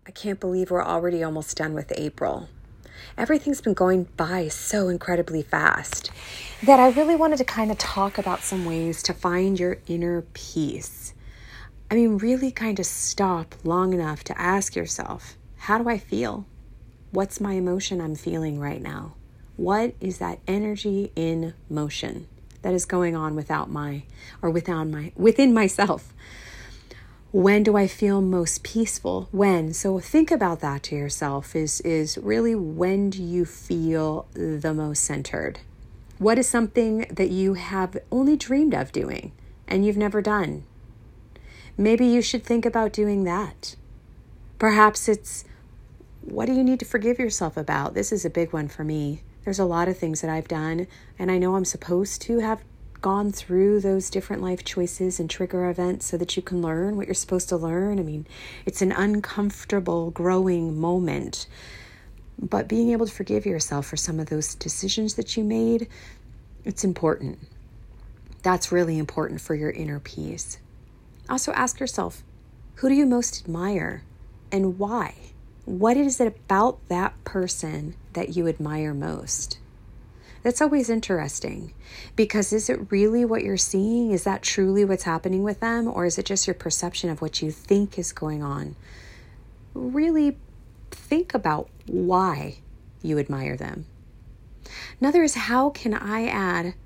I can't believe we're already almost done with April. Everything's been going by so incredibly fast that I really wanted to kind of talk about some ways to find your inner peace. I mean, really kind of stop long enough to ask yourself, how do I feel? What's my emotion I'm feeling right now? What is that energy in motion that is going on within myself? When do I feel most peaceful? When? So think about that to yourself is really, when do you feel the most centered? What is something that you have only dreamed of doing and you've never done? Maybe you should think about doing that. Perhaps it's, what do you need to forgive yourself about? This is a big one for me. There's a lot of things that I've done, and I know I'm supposed to have gone through those different life choices and trigger events so that you can learn what you're supposed to learn. I mean, it's an uncomfortable growing moment, but being able to forgive yourself for some of those decisions that you made, it's important. That's really important for your inner peace. Also ask yourself, who do you most admire and why? What is it about that person that you admire most? That's always interesting, because is it really what you're seeing? Is that truly what's happening with them? Or is it just your perception of what you think is going on? Really think about why you admire them. Another is, how can I add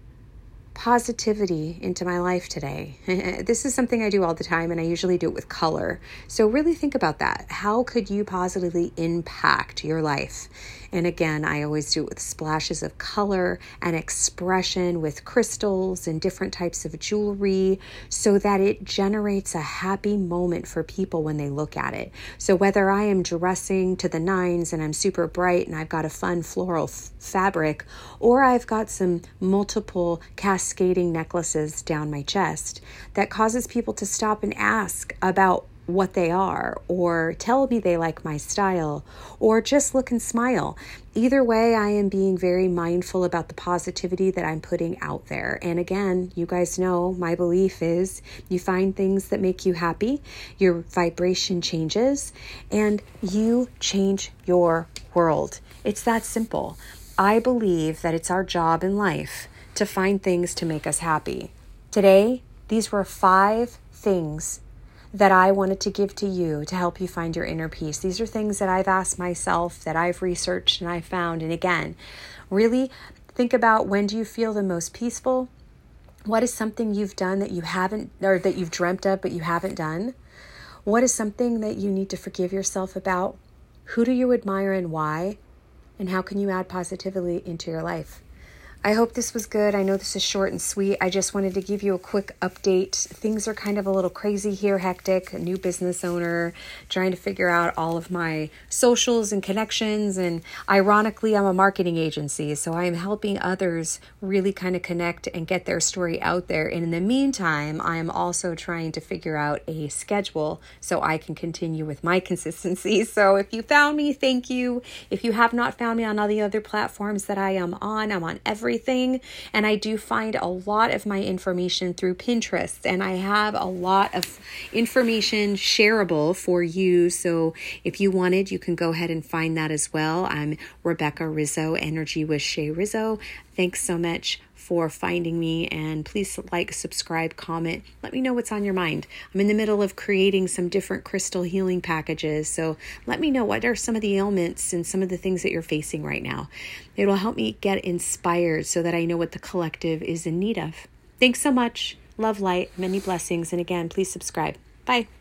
positivity into my life today? This is something I do all the time, and I usually do it with color. So really think about that. How could you positively impact your life? And again, I always do it with splashes of color and expression with crystals and different types of jewelry so that it generates a happy moment for people when they look at it. So whether I am dressing to the nines and I'm super bright and I've got a fun floral fabric, or I've got some multiple cascading necklaces down my chest, that causes people to stop and ask about what they are, or tell me they like my style, or just look and smile. Either way, I am being very mindful about the positivity that I'm putting out there. And again, you guys know my belief is you find things that make you happy, your vibration changes, and you change your world. It's that simple. I believe that it's our job in life to find things to make us happy. Today, these were 5 things that I wanted to give to you to help you find your inner peace. These are things that I've asked myself, that I've researched and I found. And again, really think about, when do you feel the most peaceful? What is something you've done that you haven't, or that you've dreamt of but you haven't done? What is something that you need to forgive yourself about? Who do you admire and why? And how can you add positivity into your life? I hope this was good. I know this is short and sweet. I just wanted to give you a quick update. Things are kind of a little crazy here, hectic. A new business owner, trying to figure out all of my socials and connections. And ironically, I'm a marketing agency, so I am helping others really kind of connect and get their story out there. And in the meantime, I am also trying to figure out a schedule so I can continue with my consistency. So if you found me, thank you. If you have not found me on all the other platforms that I am on, I'm on everything. And I do find a lot of my information through Pinterest, and I have a lot of information shareable for you. So if you wanted, you can go ahead and find that as well. I'm Rebecca Rizzo, Energy with Shay Rizzo. Thanks so much for finding me, and please like, subscribe, comment. Let me know what's on your mind. I'm in the middle of creating some different crystal healing packages, so let me know what are some of the ailments and some of the things that you're facing right now. It will help me get inspired so that I know what the collective is in need of. Thanks so much. Love, light, many blessings, and again, please subscribe. Bye.